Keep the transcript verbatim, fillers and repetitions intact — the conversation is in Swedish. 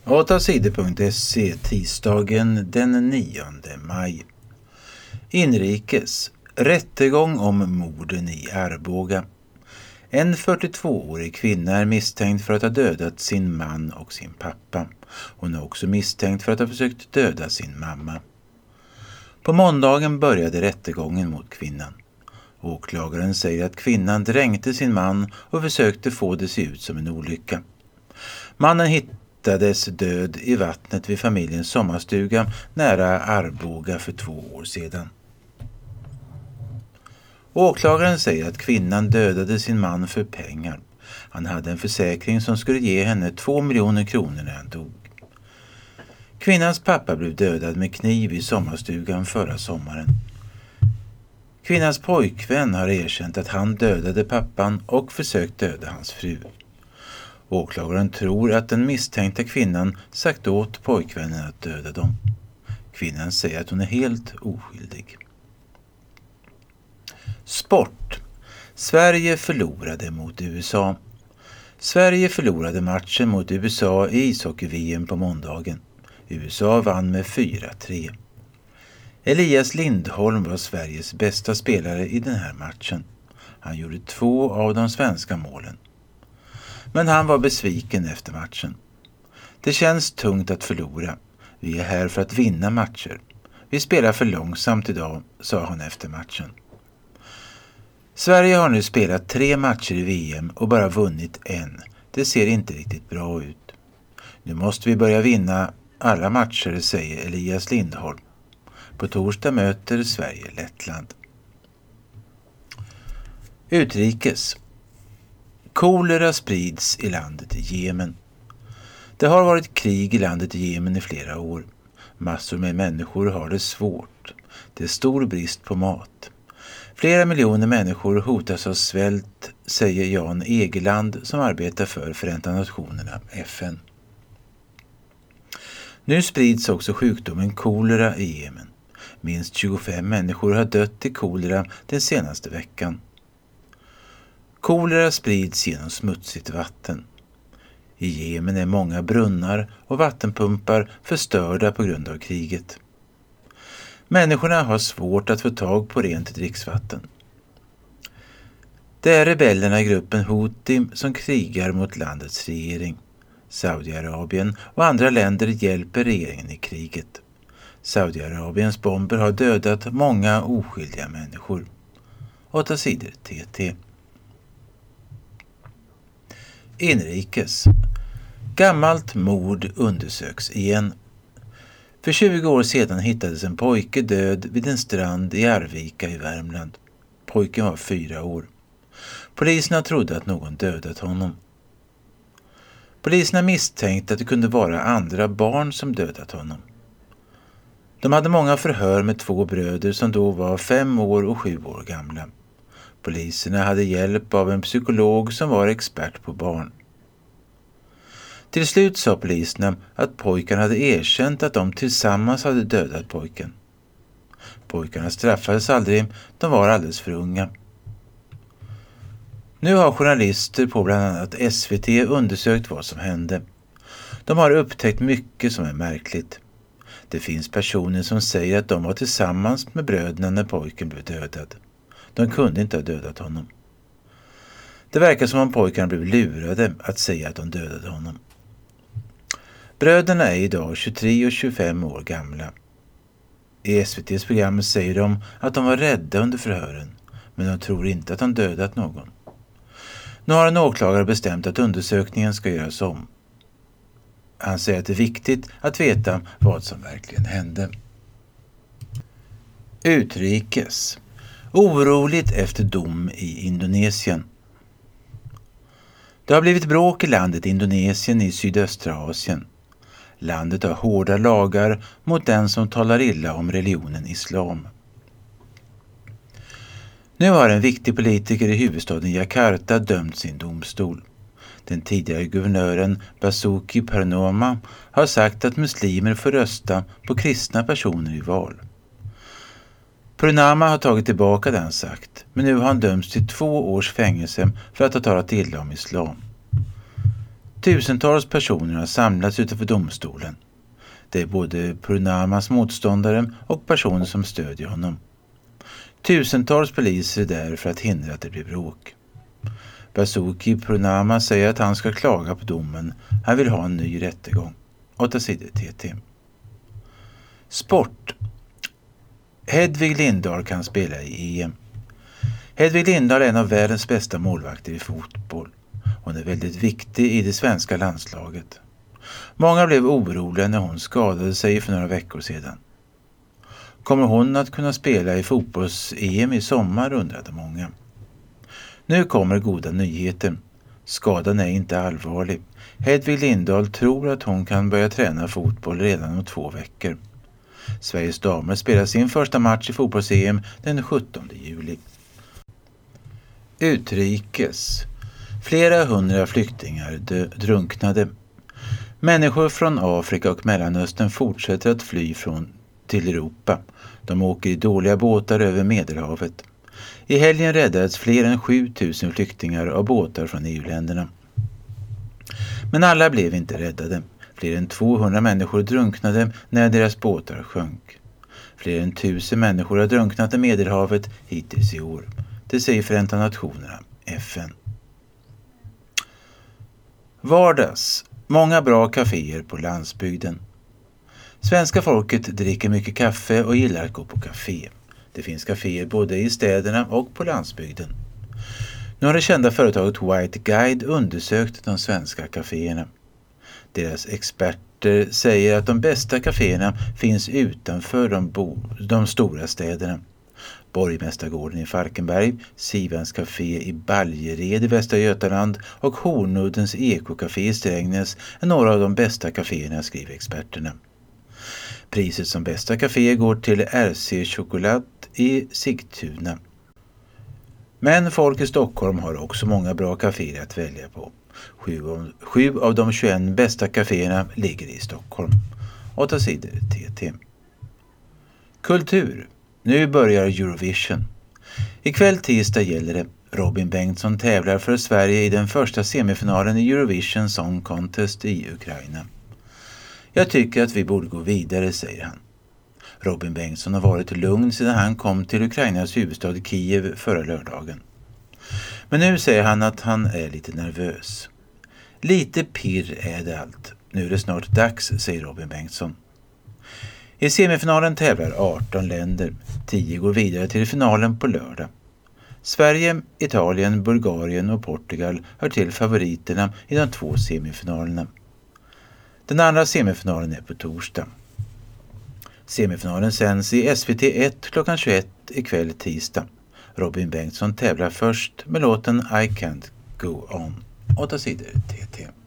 åttasidor punkt se tisdagen den nionde maj. Inrikes. Rättegång om morden i Arboga. En fyrtiotvåårig kvinna är misstänkt för att ha dödat sin man och sin pappa. Hon är också misstänkt för att ha försökt döda sin mamma. På måndagen började rättegången mot kvinnan. Åklagaren säger att kvinnan dränkte sin man och försökte få det se ut som en olycka. Mannen hittades död i vattnet vid familjens sommarstuga nära Arboga för två år sedan. Åklagaren säger att kvinnan dödade sin man för pengar. Han hade en försäkring som skulle ge henne två miljoner kronor när han dog. Kvinnans pappa blev dödad med kniv i sommarstugan förra sommaren. Kvinnans pojkvän har erkänt att han dödade pappan och försökt döda hans fru. Åklagaren tror att den misstänkta kvinnan sagt åt pojkvännen att döda dem. Kvinnan säger att hon är helt oskyldig. Sport. Sverige förlorade mot U S A. Sverige förlorade matchen mot U S A i ishockey-V M på måndagen. U S A vann med fyra tre. Elias Lindholm var Sveriges bästa spelare i den här matchen. Han gjorde två av de svenska målen. Men han var besviken efter matchen. Det känns tungt att förlora. Vi är här för att vinna matcher. Vi spelar för långsamt idag, sa han efter matchen. Sverige har nu spelat tre matcher i V M och bara vunnit en. Det ser inte riktigt bra ut. Nu måste vi börja vinna alla matcher, säger Elias Lindholm. På torsdag möter Sverige Lettland. Utrikes. Kolera sprids i landet Jemen. Det har varit krig i landet Jemen i flera år. Massor med människor har det svårt. Det är stor brist på mat. Flera miljoner människor hotas av svält, säger Jan Egeland som arbetar för Förenta Nationerna, F N. Nu sprids också sjukdomen kolera i Jemen. Minst tjugofem människor har dött i kolera den senaste veckan. Kolera sprids genom smutsigt vatten. I Jemen är många brunnar och vattenpumpar förstörda på grund av kriget. Människorna har svårt att få tag på rent dricksvatten. Det är rebellerna i gruppen Houthi som krigar mot landets regering. Saudiarabien och andra länder hjälper regeringen i kriget. Saudiarabiens bomber har dödat många oskyldiga människor. Åtta sidor T T. Inrikes. Gammalt mord undersöks igen. För tjugo år sedan hittades en pojke död vid en strand i Arvika i Värmland. Pojken var fyra år. Poliserna trodde att någon dödat honom. Poliserna misstänkte att det kunde vara andra barn som dödat honom. De hade många förhör med två bröder som då var fem år och sju år gamla. Poliserna hade hjälp av en psykolog som var expert på barn. Till slut sa poliserna att pojkarna hade erkänt att de tillsammans hade dödat pojken. Pojkarna straffades aldrig, de var alldeles för unga. Nu har journalister på bland annat S V T undersökt vad som hände. De har upptäckt mycket som är märkligt. Det finns personer som säger att de var tillsammans med bröderna när pojken blev dödad. De kunde inte ha dödat honom. Det verkar som om pojkarna blev lurade att säga att de dödade honom. Bröderna är idag tjugotre och tjugofem år gamla. I S V T:s program säger de att de var rädda under förhören, men de tror inte att de dödat någon. Nu har en åklagare bestämt att undersökningen ska göras om. Han säger att det är viktigt att veta vad som verkligen hände. Utrikes. Oroligt efter dom i Indonesien. Det har blivit bråk i landet Indonesien i sydöstra Asien. Landet har hårda lagar mot den som talar illa om religionen islam. Nu har en viktig politiker i huvudstaden Jakarta dömt sin domstol. Den tidigare guvernören Basuki Purnama har sagt att muslimer får rösta på kristna personer i val. Purnama har tagit tillbaka det han sagt, men nu har han dömts till två års fängelse för att ha talat illa om islam. Tusentals personer har samlats utanför domstolen. Det är både Purnamas motståndare och personer som stödjer honom. Tusentals poliser är där för att hindra att det blir bråk. Basuki Purnama säger att han ska klaga på domen. Han vill ha en ny rättegång. Åtta sidor T T. Sport. Hedvig Lindahl kan spela i E M. Hedvig Lindahl är en av världens bästa målvakter i fotboll. Hon är väldigt viktig i det svenska landslaget. Många blev oroliga när hon skadade sig för några veckor sedan. Kommer hon att kunna spela i fotbolls-E M i sommar, undrade många. Nu kommer goda nyheter. Skadan är inte allvarlig. Hedvig Lindahl tror att hon kan börja träna fotboll redan om två veckor. Sveriges damer spelar sin första match i fotbolls-E M den sjuttonde juli. Utrikes. Flera hundra flyktingar dö- drunknade. Människor från Afrika och Mellanöstern fortsätter att fly från till Europa. De åker i dåliga båtar över Medelhavet. I helgen räddades fler än sjutusen flyktingar av båtar från E U-länderna. Men alla blev inte räddade. Fler än tvåhundra människor drunknade när deras båtar sjönk. Fler än tusen människor har drunknat i Medelhavet hittills i år. Det säger Förenta Nationerna, F N. Vardags. Många bra kaféer på landsbygden. Svenska folket dricker mycket kaffe och gillar att gå på kafé. Det finns kaféer både i städerna och på landsbygden. Nu har det kända företaget White Guide undersökt de svenska kaféerna. Deras experter säger att de bästa kaféerna finns utanför de, bo- de stora städerna. Borgmästargården i Falkenberg, Sivans café i Baljered i Västra Götaland och Hornuddens ekocafé i Strängnäs är några av de bästa kaféerna, skriver experterna. Priset som bästa kafé går till R C Choklad i Sigtuna. Men folk i Stockholm har också många bra kaféer att välja på. Sju av, sju av de tjugoett bästa kaféerna ligger i Stockholm. Åtta sidor T T. Kultur. Nu börjar Eurovision. Ikväll tisdag gäller det. Robin Bengtsson tävlar för Sverige i den första semifinalen i Eurovision Song Contest i Ukraina. Jag tycker att vi borde gå vidare, säger han. Robin Bengtsson har varit lugn sedan han kom till Ukrainas huvudstad Kiev förra lördagen. Men nu säger han att han är lite nervös. Lite pirr är det allt. Nu är det snart dags, säger Robin Bengtsson. I semifinalen tävlar arton länder. tio går vidare till finalen på lördag. Sverige, Italien, Bulgarien och Portugal hör till favoriterna i de två semifinalerna. Den andra semifinalen är på torsdag. Semifinalen sänds i S V T ett klockan tjugoett ikväll tisdag. Robin Bengtsson tävlar först med låten I Can't Go On. Åtta sidor T T.